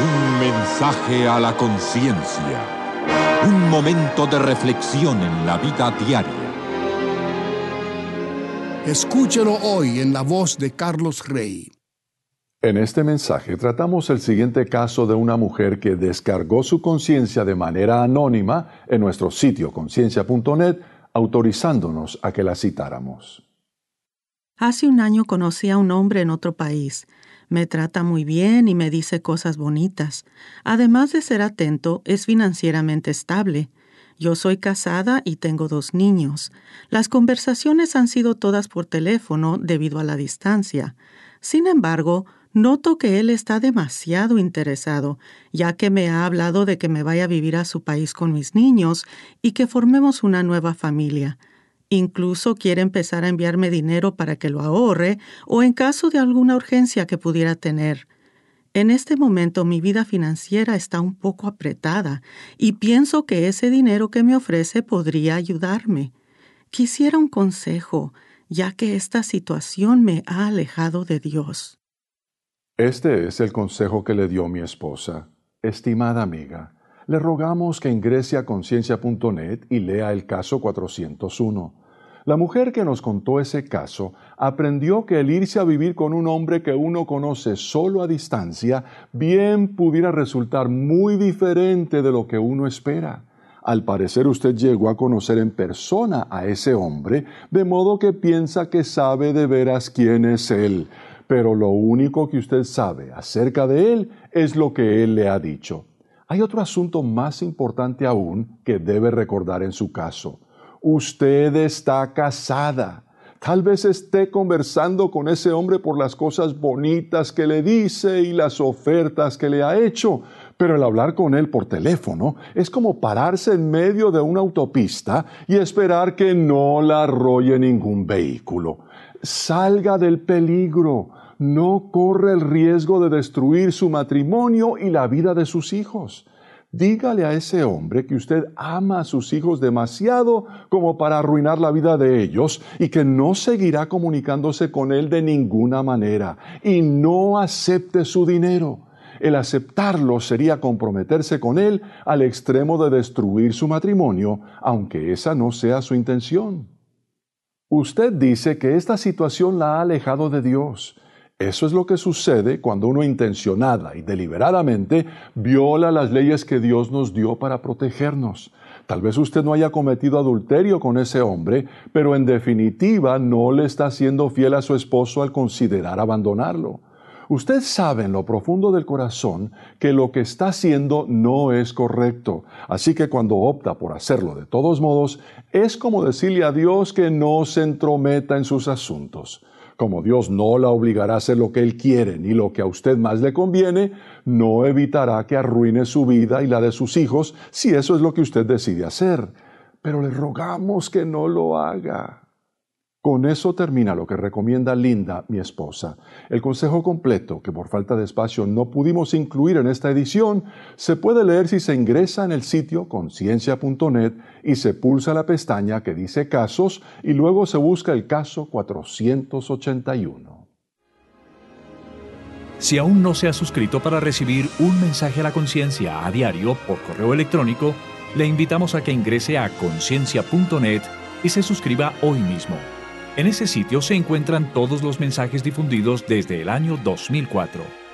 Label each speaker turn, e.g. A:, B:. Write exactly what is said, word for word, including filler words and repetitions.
A: Un mensaje a la conciencia. Un momento de reflexión en la vida diaria.
B: Escúchelo hoy en la voz de Carlos Rey.
C: En este mensaje tratamos el siguiente caso de una mujer que descargó su conciencia de manera anónima en nuestro sitio conciencia punto net, autorizándonos a que la citáramos.
D: Hace un año conocí a un hombre en otro país. Me trata muy bien y me dice cosas bonitas. Además de ser atento, es financieramente estable. Yo soy casada y tengo dos niños. Las conversaciones han sido todas por teléfono debido a la distancia. Sin embargo, noto que él está demasiado interesado, ya que me ha hablado de que me vaya a vivir a su país con mis niños y que formemos una nueva familia. Incluso quiere empezar a enviarme dinero para que lo ahorre o en caso de alguna urgencia que pudiera tener. En este momento mi vida financiera está un poco apretada y pienso que ese dinero que me ofrece podría ayudarme. Quisiera un consejo, ya que esta situación me ha alejado de Dios.
C: Este es el consejo que le dio mi esposa. Estimada amiga, le rogamos que ingrese a conciencia punto net y lea el caso cuatrocientos uno. La mujer que nos contó ese caso aprendió que el irse a vivir con un hombre que uno conoce solo a distancia bien pudiera resultar muy diferente de lo que uno espera. Al parecer usted llegó a conocer en persona a ese hombre, de modo que piensa que sabe de veras quién es él. Pero lo único que usted sabe acerca de él es lo que él le ha dicho. Hay otro asunto más importante aún que debe recordar en su caso. Usted está casada. Tal vez esté conversando con ese hombre por las cosas bonitas que le dice y las ofertas que le ha hecho, pero el hablar con él por teléfono es como pararse en medio de una autopista y esperar que no la arrolle ningún vehículo. Salga del peligro. No corre el riesgo de destruir su matrimonio y la vida de sus hijos. Dígale a ese hombre que usted ama a sus hijos demasiado como para arruinar la vida de ellos y que no seguirá comunicándose con él de ninguna manera. Y no acepte su dinero. El aceptarlo sería comprometerse con él al extremo de destruir su matrimonio, aunque esa no sea su intención. Usted dice que esta situación la ha alejado de Dios. Eso es lo que sucede cuando uno intencionada y deliberadamente viola las leyes que Dios nos dio para protegernos. Tal vez usted no haya cometido adulterio con ese hombre, pero en definitiva no le está siendo fiel a su esposo al considerar abandonarlo. Usted sabe en lo profundo del corazón que lo que está haciendo no es correcto, así que cuando opta por hacerlo de todos modos, es como decirle a Dios que no se entrometa en sus asuntos. Como Dios no la obligará a hacer lo que Él quiere ni lo que a usted más le conviene, no evitará que arruine su vida y la de sus hijos si eso es lo que usted decide hacer. Pero le rogamos que no lo haga. Con eso termina lo que recomienda Linda, mi esposa. El consejo completo, que por falta de espacio no pudimos incluir en esta edición, se puede leer si se ingresa en el sitio conciencia punto net y se pulsa la pestaña que dice Casos y luego se busca el caso cuatrocientos ochenta y uno.
E: Si aún no se ha suscrito para recibir un mensaje a la conciencia a diario por correo electrónico, le invitamos a que ingrese a conciencia punto net y se suscriba hoy mismo. En ese sitio se encuentran todos los mensajes difundidos desde el año dos mil cuatro.